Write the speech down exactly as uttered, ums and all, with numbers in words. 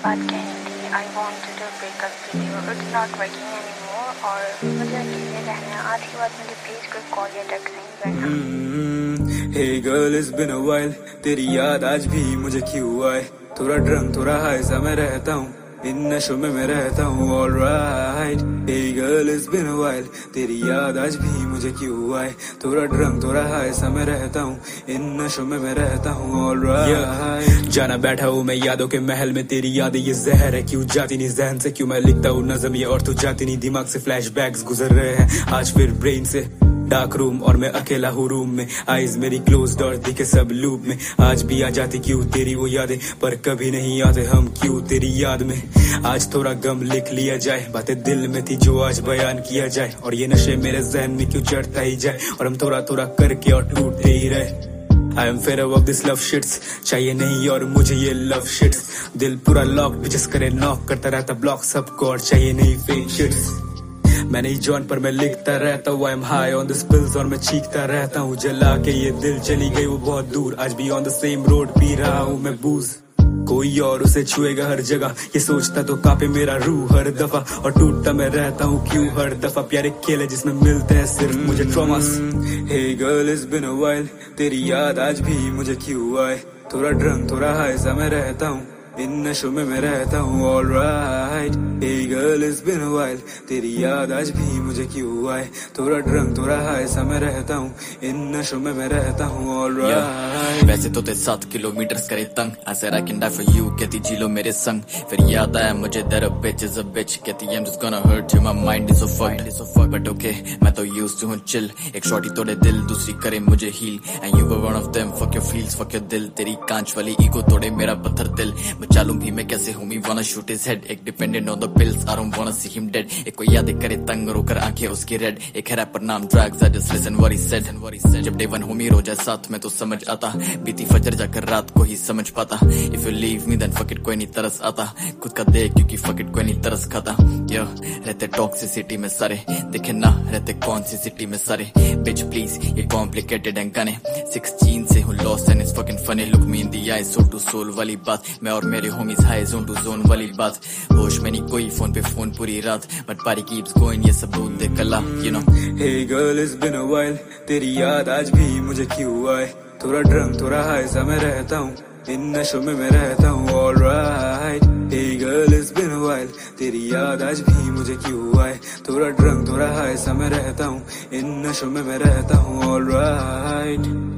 बात कहनी थी। I want to do breakup video, it's not working anymore और मुझे अकेले रहना है। आज के बाद मुझे प्लीज कोई कॉल या टेक्स्ट नहीं करना। Hey girl, it's been a while, तेरी याद आज भी मुझे क्यों आए। थोड़ा ड्रंक थोड़ा हाई सा मैं रहता हूँ, इन नशों में मैं रहता हूँ। Alright, hey girl, it's been a while, तेरी याद आज भी मुझे क्यों आए। थोड़ा ड्रंक थोड़ा हाई सा मैं रहता हूँ, इन नशों में मैं रहता हूँ। Alright, yeah. जाना बैठा हूँ मैं यादों के महल में, तेरी यादें ये जहर है। क्यों जाती नहीं जहन से, क्यों मैं लिखता हूँ नज़म ये और तू जाती नहीं दिमाग से। फ्लैशबैक्स गुजर रहे हैं आज फिर ब्रेन से। डार्क रूम और मैं अकेला हूँ रूम में, आईज मेरी क्लोज्ड और दिखे सब लूप में। आज भी आ जाती क्यों तेरी वो यादें, पर कभी नहीं आते हम क्यों तेरी याद में। आज थोड़ा गम लिख लिया जाए, बातें दिल में थी जो आज बयान किया जाए। और ये नशे मेरे जहन में क्यों चढ़ता ही जाए, और हम थोड़ा थोड़ा करके और टूटते ही रहे। I am fed up of this love shits, चाहिए नहीं और मुझे ये love shits। दिल पूरा लॉक बिचस करे नॉक करता रहता ब्लॉक सबको, और चाहिए नहीं fake shits। मैं नहीं जॉन पर मैं लिखता रहता हूँ, I am high on this pills और मैं चीखता रहता हूँ। जला के ये दिल चली गई वो बहुत दूर, आज भी ऑन द सेम रोड पी रहा हूँ मैं बूज। कोई और उसे छुएगा हर जगह, ये सोचता तो कांपे मेरा रूह हर दफा। और टूटता मैं रहता हूँ क्यों हर दफा, प्यारे खेले जिसमें मिलते हैं सिर्फ मुझे traumas. Hey girl, it's been a while, तेरी याद आज भी मुझे क्यों आए। थोड़ा ड्रंक थोड़ा हाई सा मैं रहता हूँ, इन नशों में मैं रहता हूँ। Alright, hey girl, it's been a while, तेरी याद आज भी मुझे क्यों आए। थोड़ा ड्रंक थोड़ा हाई सा मैं रहता हूँ, इन नशों में मैं रहता हूँ। Alright, yeah. वैसे तो ते सात किलोमीटर करे तंग, I said I can die for you, कहती जी लो मेरे संग। फिर याद आया मुझे that a bitch is a bitch, कहती I'm just gonna hurt you, my mind is so fucked, but okay, मैं तो used to हूँ chill। एक शॉटी तोड़े दिल, दूसरी करे मुझे heal, and you were one of them, fuck your feels, fuck your दिल। तेरी कांच वाली ईगो तोड़े मेरा पत्थर दिल, चालू भी मैं कैसे हूँ, me wanna shoot his head। एक dependent on the pills, I don't wanna see him dead। एक को यादें करे तंग रोकर आंखें उसकी रेड, एक है रैपर नाम drugs, I just listen what he said। जब डे वन होमी रोजा साथ में तो समझ आता, बीती फजर जाकर रात को ही समझ पाता। If you leave me then fuck it, कोई नहीं तरस आता, खुद का दे क्योंकि fuck it कोई नहीं तरस खाता। यो रहते टॉक्सिसिटी में सारे, देखे ना रहते कौन सी सिटी में सारे। bitch please, ये complicated है गाने, सिक्सटीन से हूँ lost and it's fucking funny। look me in the eyes, soul to soul वाली बात, मैं और मेरे homies high zone to zone वाली बात। होश में नहीं कोई, फोन पे फोन पूरी रात, but party keeps going, ये सब दूध दे कला, you know। hey girl, it's been a while, तेरी याद आज भी मुझे क्यों आए। थोड़ा ड्रंक थोड़ा हाई सा मैं रहता हूँ, इन नशों में मैं रहता हूँ। Alright, hey girl, it's been a while, तेरी याद आज भी मुझे क्यों आए। थोड़ा ड्रंक थोड़ा हाई सा मैं रहता हूँ, इन नशों में मैं रहता हूँ। Alright।